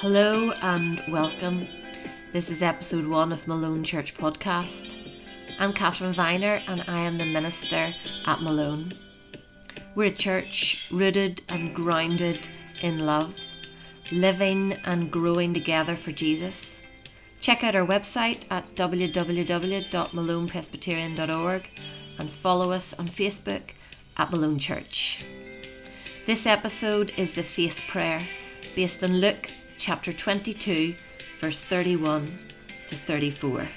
Hello and welcome. This is episode 1 of Malone Church Podcast. I'm Catherine Viner and I am the minister at Malone. We're a church rooted and grounded in love, living and growing together for Jesus. Check out our website at www.malonepresbyterian.org and follow us on Facebook at Malone Church. This episode is the Faith Prayer based on Luke chapter 22, verse 31 to 34.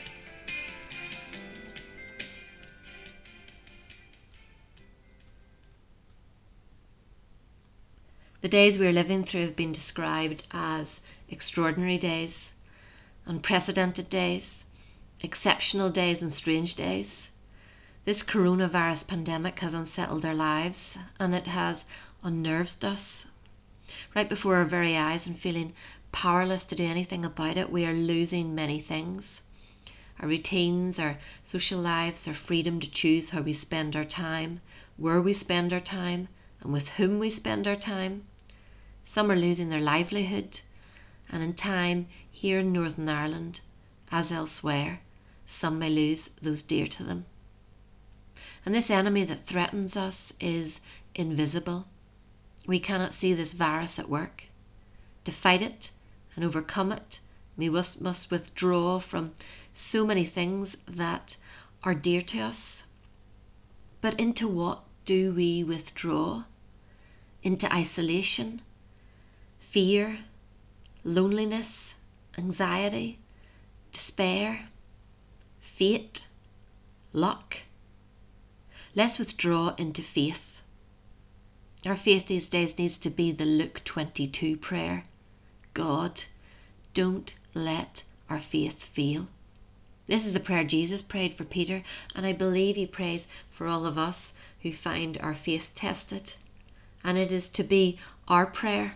The days we are living through have been described as extraordinary days, unprecedented days, exceptional days and strange days. This coronavirus pandemic has unsettled our lives and it has unnerved us. Right before our very eyes and feeling powerless to do anything about it, we are losing many things. Our routines, our social lives, our freedom to choose how we spend our time, where we spend our time, and with whom we spend our time. Some are losing their livelihood, and in time, here in Northern Ireland, as elsewhere, some may lose those dear to them. And this enemy that threatens us is invisible. We cannot see this virus at work. To fight it and overcome it, we must withdraw from so many things that are dear to us. But into what do we withdraw? Into isolation, fear, loneliness, anxiety, despair, fate, luck. Let's withdraw into faith. Our faith these days needs to be the Luke 22 prayer. God, don't let our faith fail. This is the prayer Jesus prayed for Peter, and I believe he prays for all of us who find our faith tested. And it is to be our prayer.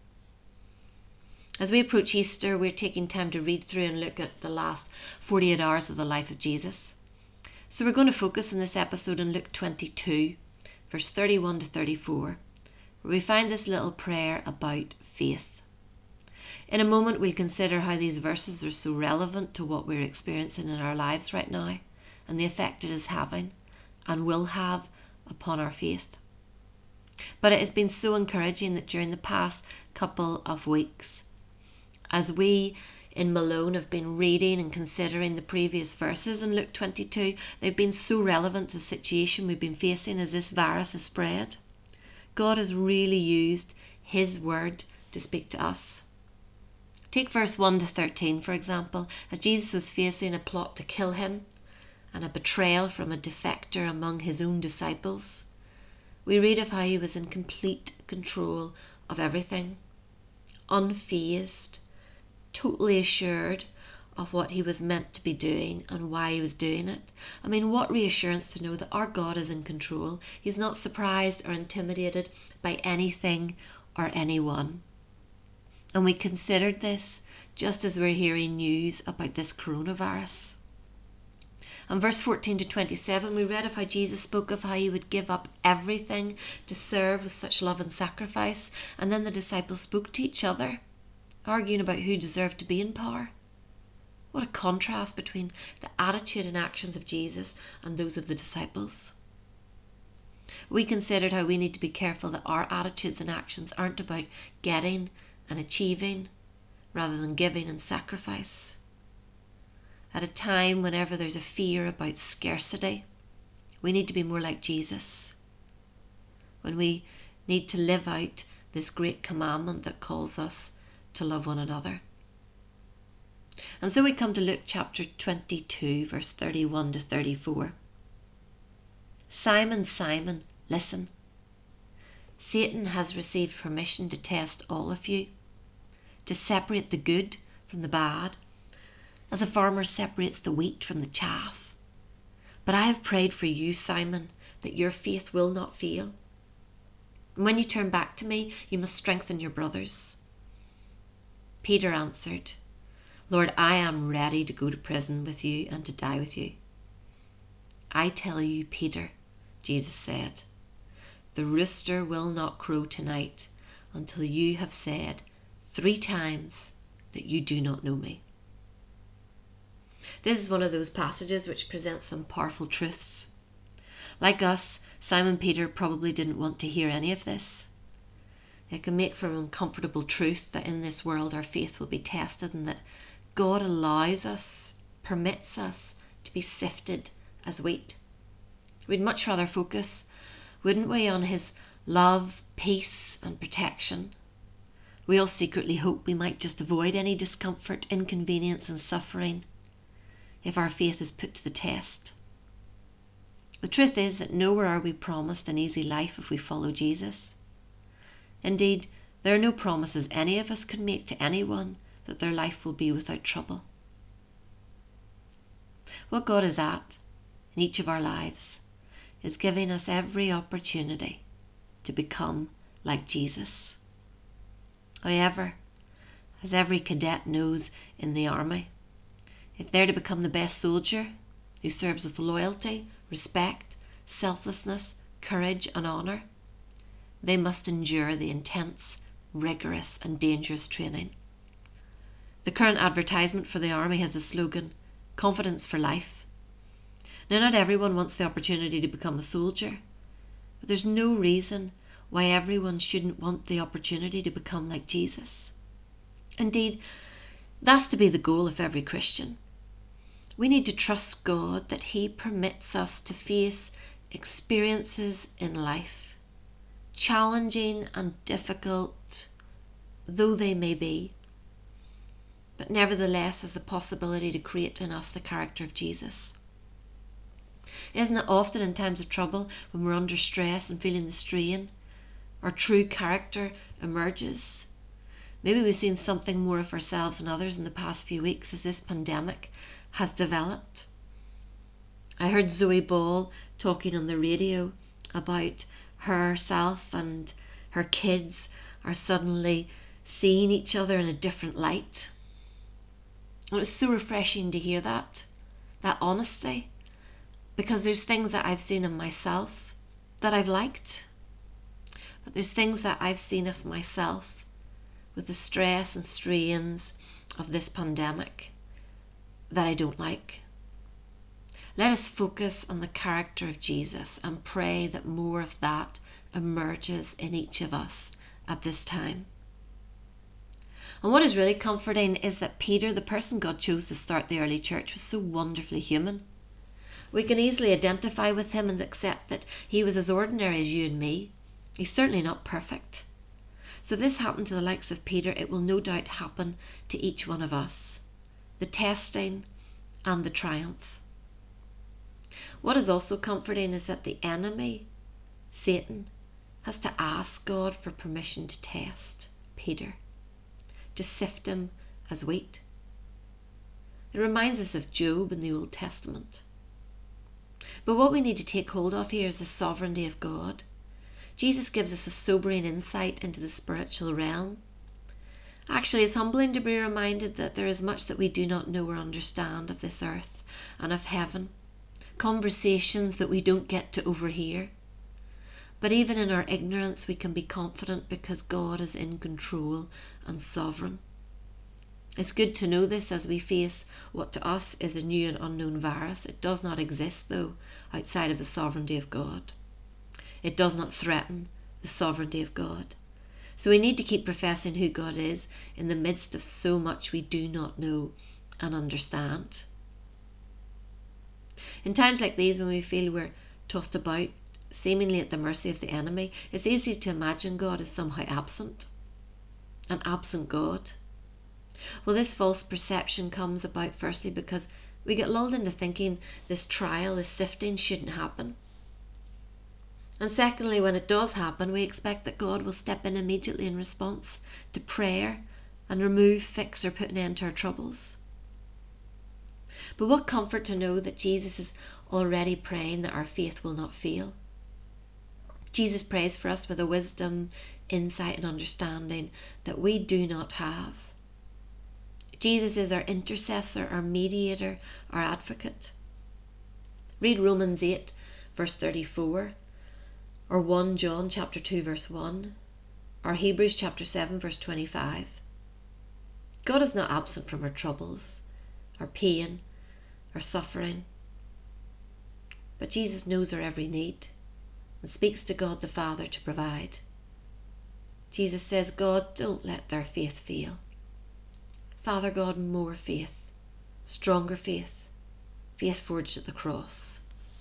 As we approach Easter, we're taking time to read through and look at the last 48 hours of the life of Jesus. So we're going to focus in this episode on Luke 22, verse 31 to 34, where we find this little prayer about faith. In a moment, we'll consider how these verses are so relevant to what we're experiencing in our lives right now and the effect it is having and will have upon our faith. But it has been so encouraging that during the past couple of weeks, as we in Malone have been reading and considering the previous verses in Luke 22, they've been so relevant to the situation we've been facing as this virus has spread. God has really used his word to speak to us. Take verse 1 to 13, for example, as Jesus was facing a plot to kill him and a betrayal from a defector among his own disciples. We read of how he was in complete control of everything, unfazed, totally assured of what he was meant to be doing and why he was doing it. I mean, what reassurance to know that our God is in control. He's not surprised or intimidated by anything or anyone. And we considered this just as we're hearing news about this coronavirus. And verse 14 to 27, we read of how Jesus spoke of how he would give up everything to serve with such love and sacrifice. And then the disciples spoke to each other, arguing about who deserved to be in power. What a contrast between the attitude and actions of Jesus and those of the disciples. We considered how we need to be careful that our attitudes and actions aren't about getting and achieving rather than giving and sacrifice. At a time whenever there's a fear about scarcity, we need to be more like Jesus. When we need to live out this great commandment that calls us to love one another. And so we come to Luke chapter 22, verse 31 to 34. Simon, Simon, listen. Satan has received permission to test all of you, to separate the good from the bad, as a farmer separates the wheat from the chaff. But I have prayed for you, Simon, that your faith will not fail. And when you turn back to me, you must strengthen your brothers. Peter answered, Lord, I am ready to go to prison with you and to die with you. I tell you, Peter, Jesus said, the rooster will not crow tonight until you have said 3 times that you do not know me. This is one of those passages which presents some powerful truths. Like us, Simon Peter probably didn't want to hear any of this. It can make for an uncomfortable truth that in this world our faith will be tested and that God allows us, permits us to be sifted as wheat. We'd much rather focus, wouldn't we, on his love, peace and protection. We all secretly hope we might just avoid any discomfort, inconvenience and suffering if our faith is put to the test. The truth is that nowhere are we promised an easy life if we follow Jesus. Indeed, there are no promises any of us can make to anyone that their life will be without trouble. What God is at in each of our lives is giving us every opportunity to become like Jesus. However, as every cadet knows in the army, if they're to become the best soldier who serves with loyalty, respect, selflessness, courage and honour, they must endure the intense, rigorous and dangerous training. The current advertisement for the army has the slogan, "Confidence for life." Now, not everyone wants the opportunity to become a soldier, but there's no reason why everyone shouldn't want the opportunity to become like Jesus. Indeed, that's to be the goal of every Christian. We need to trust God that he permits us to face experiences in life, challenging and difficult though they may be, but nevertheless has the possibility to create in us the character of Jesus. Isn't it often in times of trouble, when we're under stress and feeling the strain, our true character emerges? Maybe we've seen something more of ourselves and others in the past few weeks as this pandemic has developed. I heard Zoe Ball talking on the radio about herself and her kids are suddenly seeing each other in a different light. And it was so refreshing to hear that honesty, because there's things that I've seen in myself that I've liked, but there's things that I've seen of myself with the stress and strains of this pandemic that I don't like. Let us focus on the character of Jesus and pray that more of that emerges in each of us at this time. And what is really comforting is that Peter, the person God chose to start the early church, was so wonderfully human. We can easily identify with him and accept that he was as ordinary as you and me. He's certainly not perfect. So if this happened to the likes of Peter, it will no doubt happen to each one of us. The testing and the triumph. What is also comforting is that the enemy, Satan, has to ask God for permission to test Peter, to sift him as wheat. It reminds us of Job in the Old Testament. But what we need to take hold of here is the sovereignty of God. Jesus gives us a sobering insight into the spiritual realm. Actually, it's humbling to be reminded that there is much that we do not know or understand of this earth and of heaven, conversations that we don't get to overhear. But even in our ignorance, we can be confident because God is in control and sovereign. It's good to know this as we face what to us is a new and unknown virus. It does not exist, though, outside of the sovereignty of God. It does not threaten the sovereignty of God. So we need to keep professing who God is in the midst of so much we do not know and understand. In times like these, when we feel we're tossed about, seemingly at the mercy of the enemy, it's easy to imagine God as somehow absent, an absent God. Well, this false perception comes about firstly because we get lulled into thinking this trial, this sifting shouldn't happen. And secondly, when it does happen, we expect that God will step in immediately in response to prayer and remove, fix or put an end to our troubles. But what comfort to know that Jesus is already praying that our faith will not fail. Jesus prays for us with a wisdom, insight and understanding that we do not have. Jesus is our intercessor, our mediator, our advocate. Read Romans 8 verse 34 or 1 John chapter 2 verse 1 or Hebrews chapter 7 verse 25. God is not absent from our troubles, our pain, our suffering. But Jesus knows our every need and speaks to God the Father to provide. Jesus says, God, don't let their faith fail. Father God, more faith, stronger faith, faith forged at the cross.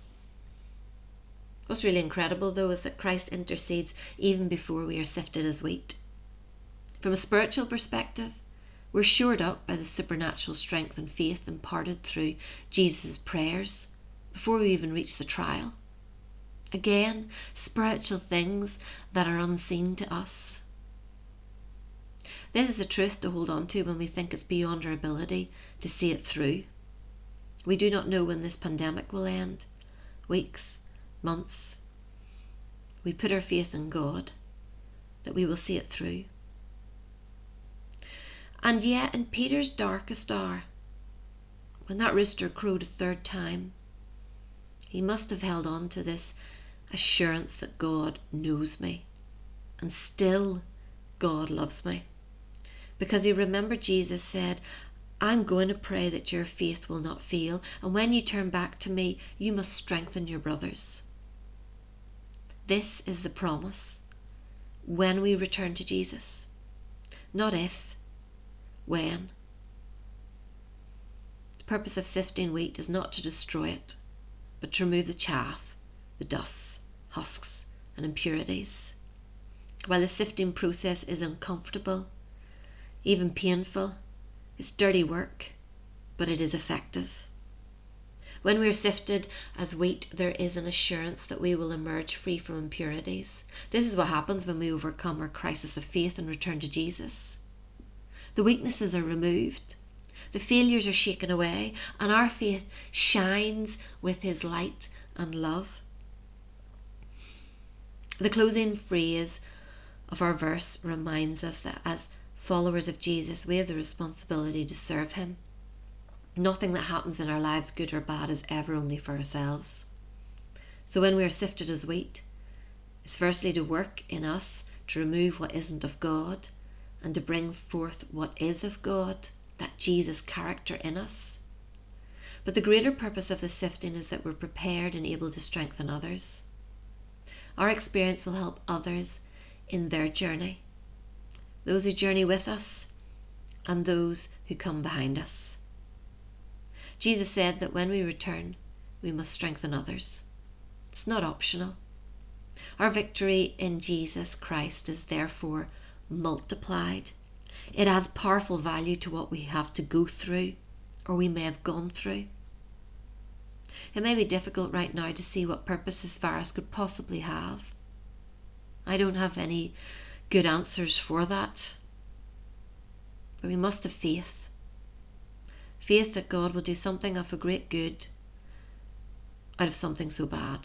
What's really incredible, though, is that Christ intercedes even before we are sifted as wheat. From a spiritual perspective, we're shored up by the supernatural strength and faith imparted through Jesus' prayers before we even reach the trial. Again, spiritual things that are unseen to us. This is a truth to hold on to when we think it's beyond our ability to see it through. We do not know when this pandemic will end. Weeks, months. We put our faith in God that we will see it through. And yet, in Peter's darkest hour, when that rooster crowed a third time, he must have held on to this assurance that God knows me, and still God loves me. Because he remembered Jesus said, I'm going to pray that your faith will not fail, and when you turn back to me, you must strengthen your brothers. This is the promise when we return to Jesus. Not if, when. The purpose of sifting wheat is not to destroy it, but to remove the chaff, the dust, husks, and impurities. While the sifting process is uncomfortable, even painful, it's dirty work, but it is effective. When we are sifted as wheat, there is an assurance that we will emerge free from impurities. This is what happens when we overcome our crisis of faith and return to Jesus. The weaknesses are removed, the failures are shaken away, and our faith shines with his light and love. The closing phrase of our verse reminds us that as followers of Jesus, we have the responsibility to serve him. Nothing that happens in our lives, good or bad, is ever only for ourselves. So when we are sifted as wheat, it's firstly to work in us to remove what isn't of God and to bring forth what is of God, that Jesus character in us. But the greater purpose of the sifting is that we're prepared and able to strengthen others. Our experience will help others in their journey, those who journey with us and those who come behind us. Jesus said that when we return, we must strengthen others. It's not optional. Our victory in Jesus Christ is therefore multiplied. It adds powerful value to what we have to go through or we may have gone through. It may be difficult right now to see what purpose this virus could possibly have. I don't have any good answers for that. But we must have faith. Faith that God will do something of a great good out of something so bad.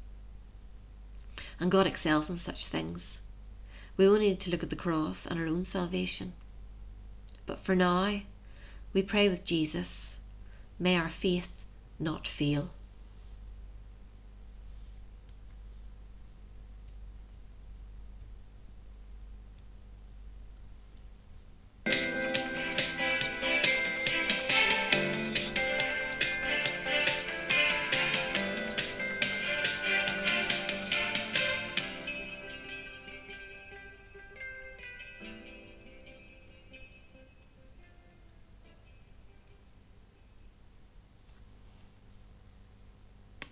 And God excels in such things. We only need to look at the cross and our own salvation. But for now, we pray with Jesus, may our faith not fail.